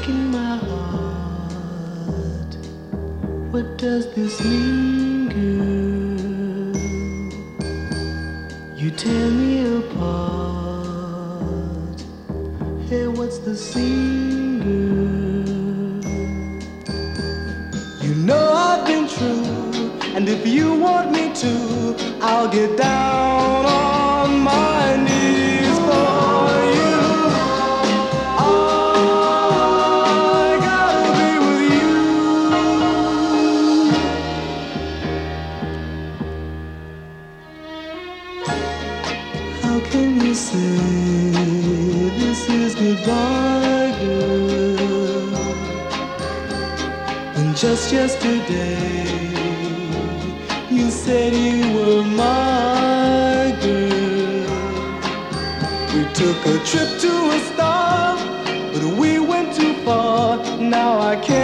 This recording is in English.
breaking my heart. What does this mean, girl? You tear me apart. Hey, what's the scene, girl? You know I've been true, and if you want me to, I'll get down on my knees for you. I gotta be with you. How can you say this is goodbye, girl, when just yesterday you said you were my girl? We took a trip to a star, but we went too far. Now I can't